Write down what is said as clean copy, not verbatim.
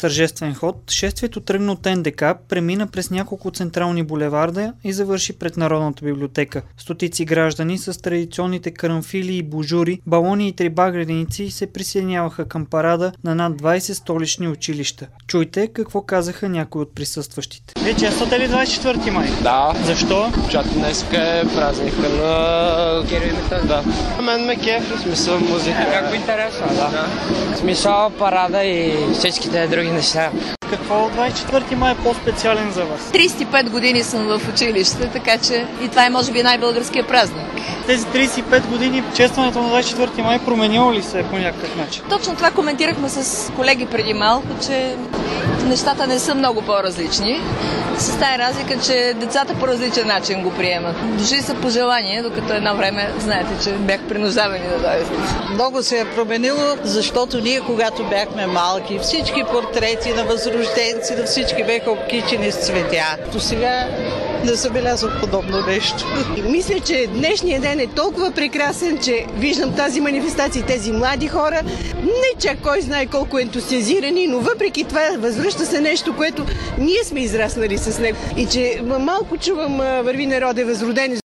тържествен ход, шествието тръгна от НДК, премина през няколко централни булеварда и завърши пред Народната библиотека. Стотици граждани с традиционните карамфили и божури, балони и трибагреници се присъединяваха към парада на над 20 столични училища. Чуйте какво казаха някои от присъстващите. Вие чествате ли 24 май? Да. Защо? Защото днес е празника на Кирил и Методий. Да. Мен ме кефи, в смисъл музика. Много интересно, да. В смисъл парада и всичките други неща. Какво от 24 май е по-специален за вас? 35 години съм в училище, така че и това е може би най-българския празник. Тези 35 години честването на 24 май променило ли се по някакъв начин? Точно това коментирахме с колеги преди малко, че нещата не са много по-различни. С тази разлика, че децата по различен начин го приемат. Дошли са по желание, докато едно време, знаете, че бях принуждавани да дойдат. Много се е променило, защото ние, когато бяхме малки, всички портрети на възрожденци, на всички бяха обкичени с цветя. До сега не забелязвах подобно нещо. Мисля, че днешният ден е толкова прекрасен, че виждам тази манифестация, тези млади хора, не чак кой знае колко ентусиазирани, но въпреки това възвръща се нещо, което ние сме израснали с него. И че малко чувам върви народе възродени.